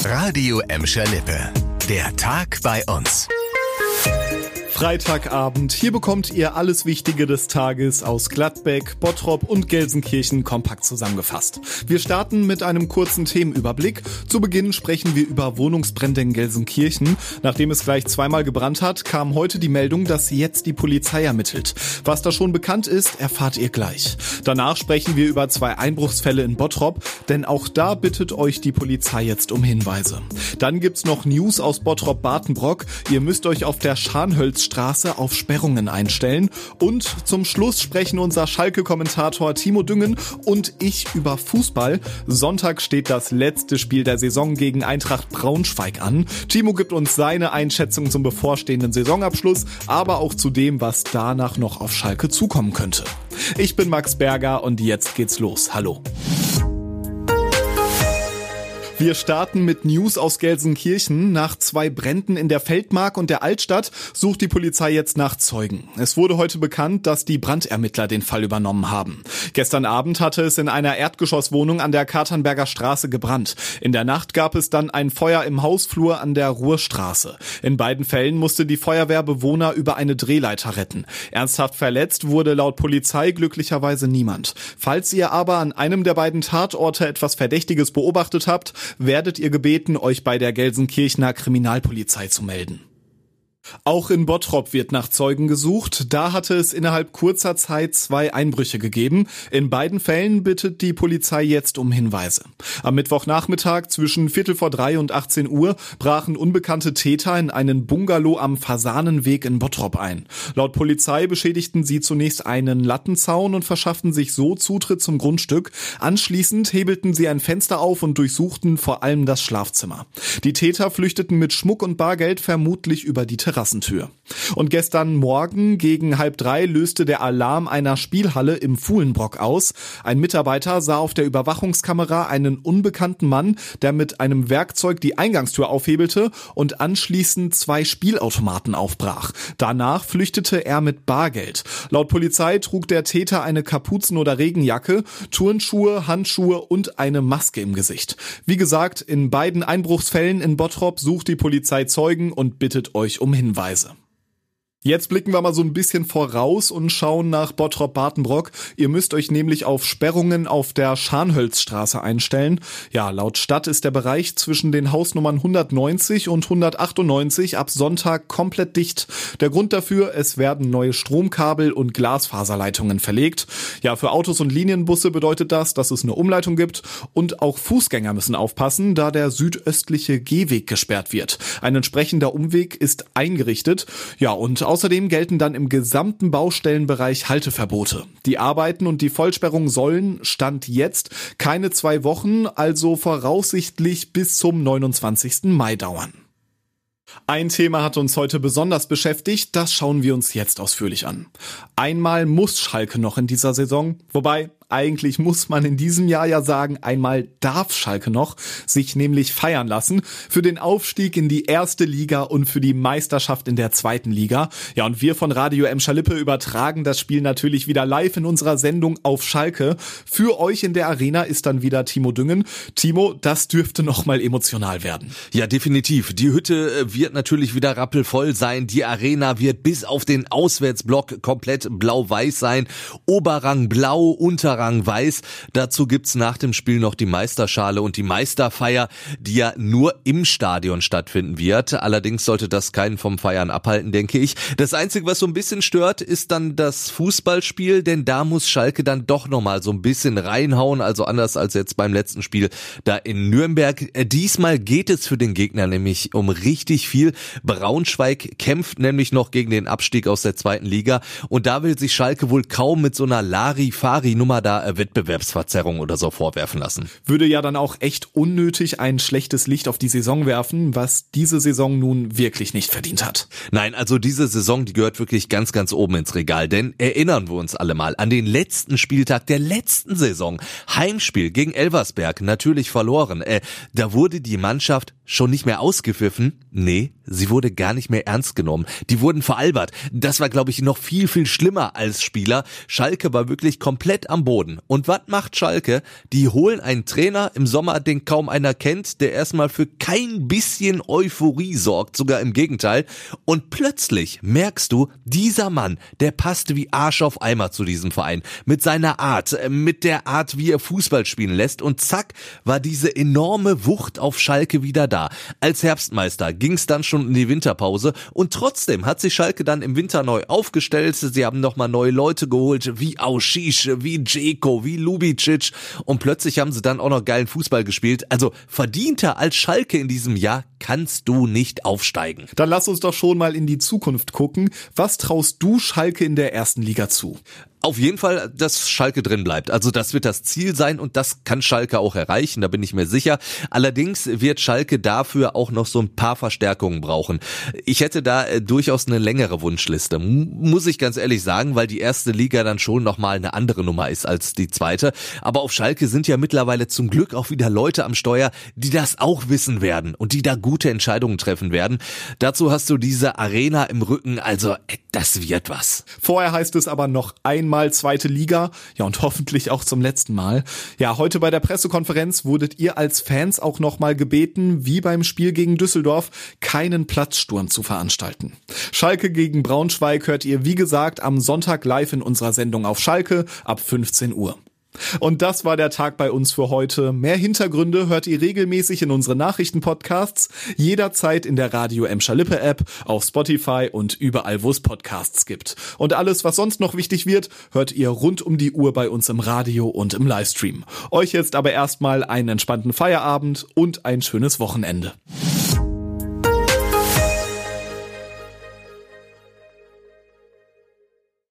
Radio Emscher Lippe. Der Tag bei uns. Freitagabend. Hier bekommt ihr alles Wichtige des Tages aus Gladbeck, Bottrop und Gelsenkirchen kompakt zusammengefasst. Wir starten mit einem kurzen Themenüberblick. Zu Beginn sprechen wir über Wohnungsbrände in Gelsenkirchen. Nachdem es gleich zweimal gebrannt hat, kam heute die Meldung, dass jetzt die Polizei ermittelt. Was da schon bekannt ist, erfahrt ihr gleich. Danach sprechen wir über 2 Einbruchsfälle in Bottrop, denn auch da bittet euch die Polizei jetzt um Hinweise. Dann gibt's noch News aus Bottrop-Bartenbrock. Ihr müsst euch auf der Scharnhölzstraße auf Sperrungen einstellen. Und zum Schluss sprechen unser Schalke-Kommentator Timo Düngen und ich über Fußball. Sonntag steht das letzte Spiel der Saison gegen Eintracht Braunschweig an. Timo gibt uns seine Einschätzung zum bevorstehenden Saisonabschluss, aber auch zu dem, was danach noch auf Schalke zukommen könnte. Ich bin Max Berger und jetzt geht's los. Hallo. Wir starten mit News aus Gelsenkirchen. Nach 2 Bränden in der Feldmark und der Altstadt sucht die Polizei jetzt nach Zeugen. Es wurde heute bekannt, dass die Brandermittler den Fall übernommen haben. Gestern Abend hatte es in einer Erdgeschosswohnung an der Katernberger Straße gebrannt. In der Nacht gab es dann ein Feuer im Hausflur an der Ruhrstraße. In beiden Fällen musste die Feuerwehr Bewohner über eine Drehleiter retten. Ernsthaft verletzt wurde laut Polizei glücklicherweise niemand. Falls ihr aber an einem der beiden Tatorte etwas Verdächtiges beobachtet habt, werdet ihr gebeten, euch bei der Gelsenkirchener Kriminalpolizei zu melden. Auch in Bottrop wird nach Zeugen gesucht. Da hatte es innerhalb kurzer Zeit 2 Einbrüche gegeben. In beiden Fällen bittet die Polizei jetzt um Hinweise. Am Mittwochnachmittag zwischen 2:45 und 18 Uhr brachen unbekannte Täter in einen Bungalow am Fasanenweg in Bottrop ein. Laut Polizei beschädigten sie zunächst einen Lattenzaun und verschafften sich so Zutritt zum Grundstück. Anschließend hebelten sie ein Fenster auf und durchsuchten vor allem das Schlafzimmer. Die Täter flüchteten mit Schmuck und Bargeld vermutlich über die Terrassentür. Und gestern Morgen gegen 2:30 löste der Alarm einer Spielhalle im Fuhlenbrock aus. Ein Mitarbeiter sah auf der Überwachungskamera einen unbekannten Mann, der mit einem Werkzeug die Eingangstür aufhebelte und anschließend 2 Spielautomaten aufbrach. Danach flüchtete er mit Bargeld. Laut Polizei trug der Täter eine Kapuzen- oder Regenjacke, Turnschuhe, Handschuhe und eine Maske im Gesicht. Wie gesagt, in beiden Einbruchsfällen in Bottrop sucht die Polizei Zeugen und bittet euch um Hinweise. Jetzt blicken wir mal so ein bisschen voraus und schauen nach Bottrop-Bartenbrock. Ihr müsst euch nämlich auf Sperrungen auf der Scharnhölzstraße einstellen. Ja, laut Stadt ist der Bereich zwischen den Hausnummern 190 und 198 ab Sonntag komplett dicht. Der Grund dafür, es werden neue Stromkabel und Glasfaserleitungen verlegt. Ja, für Autos und Linienbusse bedeutet das, dass es eine Umleitung gibt und auch Fußgänger müssen aufpassen, da der südöstliche Gehweg gesperrt wird. Ein entsprechender Umweg ist eingerichtet. Ja, und außerdem gelten dann im gesamten Baustellenbereich Halteverbote. Die Arbeiten und die Vollsperrung sollen, Stand jetzt, keine 2 Wochen, also voraussichtlich bis zum 29. Mai dauern. Ein Thema hat uns heute besonders beschäftigt, das schauen wir uns jetzt ausführlich an. Einmal muss Schalke noch in dieser Saison, wobei eigentlich muss man in diesem Jahr ja sagen, einmal darf Schalke noch sich nämlich feiern lassen für den Aufstieg in die 1. Liga und für die Meisterschaft in der 2. Liga. Ja, und wir von Radio Emscher Lippe übertragen das Spiel natürlich wieder live in unserer Sendung auf Schalke. Für euch in der Arena ist dann wieder Timo Düngen. Timo, das dürfte noch mal emotional werden. Ja, definitiv. Die Hütte wird natürlich wieder rappelvoll sein. Die Arena wird bis auf den Auswärtsblock komplett blau-weiß sein. Oberrang blau, Unterrang weiß. Dazu gibt's nach dem Spiel noch die Meisterschale und die Meisterfeier, die ja nur im Stadion stattfinden wird. Allerdings sollte das keinen vom Feiern abhalten, denke ich. Das Einzige, was so ein bisschen stört, ist dann das Fußballspiel, denn da muss Schalke dann doch nochmal so ein bisschen reinhauen, also anders als jetzt beim letzten Spiel da in Nürnberg. Diesmal geht es für den Gegner nämlich um richtig viel. Braunschweig kämpft nämlich noch gegen den Abstieg aus der 2. Liga und da will sich Schalke wohl kaum mit so einer Larifari-Nummer da Wettbewerbsverzerrung oder so vorwerfen lassen. Würde ja dann auch echt unnötig ein schlechtes Licht auf die Saison werfen, was diese Saison nun wirklich nicht verdient hat. Nein, also diese Saison, die gehört wirklich ganz, ganz oben ins Regal, denn erinnern wir uns alle mal an den letzten Spieltag der letzten Saison. Heimspiel gegen Elversberg, natürlich verloren. Da wurde die Mannschaft Schon nicht mehr ausgepfiffen? Nee, sie wurde gar nicht mehr ernst genommen. Die wurden veralbert. Das war, glaube ich, noch viel, viel schlimmer als Spieler. Schalke war wirklich komplett am Boden. Und was macht Schalke? Die holen einen Trainer im Sommer, den kaum einer kennt, der erstmal für kein bisschen Euphorie sorgt, sogar im Gegenteil. Und plötzlich merkst du, dieser Mann, der passt wie Arsch auf Eimer zu diesem Verein. Mit seiner Art, mit der Art, wie er Fußball spielen lässt. Und zack, war diese enorme Wucht auf Schalke wieder da. Als Herbstmeister ging's dann schon in die Winterpause und trotzdem hat sich Schalke dann im Winter neu aufgestellt. Sie haben nochmal neue Leute geholt, wie Aušić, wie Džeko, wie Lubicic und plötzlich haben sie dann auch noch geilen Fußball gespielt. Also verdienter als Schalke in diesem Jahr kannst du nicht aufsteigen. Dann lass uns doch schon mal in die Zukunft gucken. Was traust du Schalke in der ersten Liga zu? Auf jeden Fall, dass Schalke drin bleibt. Also das wird das Ziel sein und das kann Schalke auch erreichen, da bin ich mir sicher. Allerdings wird Schalke dafür auch noch so ein paar Verstärkungen brauchen. Ich hätte da durchaus eine längere Wunschliste, muss ich ganz ehrlich sagen, weil die erste Liga dann schon nochmal eine andere Nummer ist als die zweite. Aber auf Schalke sind ja mittlerweile zum Glück auch wieder Leute am Steuer, die das auch wissen werden und die da gute Entscheidungen treffen werden. Dazu hast du diese Arena im Rücken, also das wird was. Vorher heißt es aber noch einmal zweite Liga, ja und hoffentlich auch zum letzten Mal. Ja, heute bei der Pressekonferenz wurdet ihr als Fans auch nochmal gebeten, wie beim Spiel gegen Düsseldorf, keinen Platzsturm zu veranstalten. Schalke gegen Braunschweig hört ihr wie gesagt am Sonntag live in unserer Sendung auf Schalke ab 15 Uhr. Und das war der Tag bei uns für heute. Mehr Hintergründe hört ihr regelmäßig in unseren Nachrichtenpodcasts, jederzeit in der Radio Emscher Lippe App, auf Spotify und überall, wo es Podcasts gibt. Und alles, was sonst noch wichtig wird, hört ihr rund um die Uhr bei uns im Radio und im Livestream. Euch jetzt aber erstmal einen entspannten Feierabend und ein schönes Wochenende.